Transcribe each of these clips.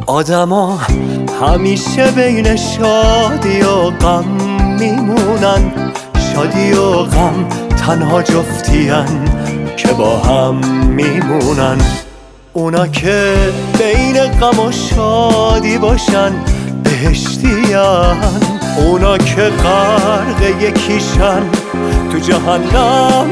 آدما همیشه بین شادی و غم میمونن، شادی و غم تنها جفتین که با هم میمونن. اونا که بین غم و شادی باشن بهشتیان، اونا که غرق یکیشن تو جهنم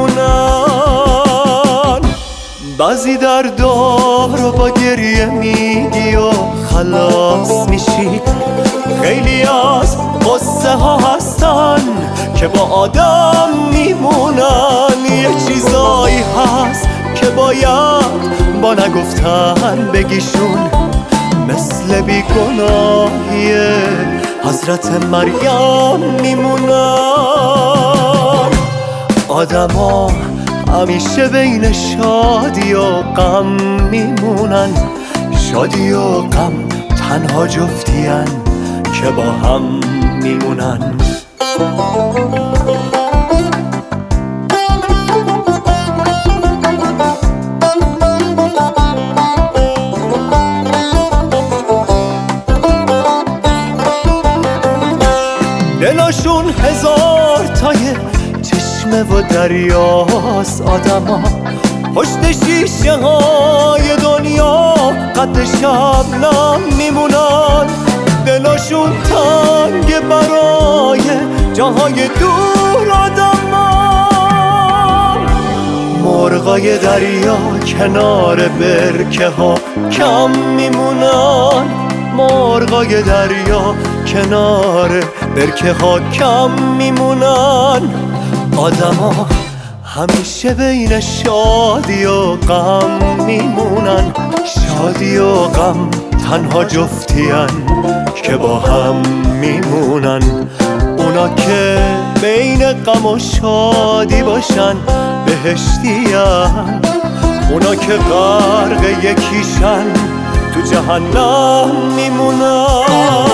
میمونن. بعضی دردها رو با گریه میگی و خلاص میشی، خیلی از قصه ها هستن که با آدم میمونن. یه چیزایی هست که باید با نگفتن بگیشون، مثل بیگناهی حضرت مریم میمونن. آدما همیشه بین شادی و غم میمونن، شادی و غم تنها جفتین که با هم میمونن. دلاشون هزار تای چشمه و دریاست، آدما پشت شیشه های دنیا قد شبنم میمونن. دلاشون تنگ برای جاهای دور، آدما مرغای دریا کنار برکه ها کم میمونن. مرغای دریا کنار برکه ها کم میمونن. آدما همیشه بین شادی و غم میمونن، شادی و غم تنها جفتین که با هم میمونن. اونا که بین غم و شادی باشن بهشتیان، اونا که غرق یکیشن تو جهنم میمونن.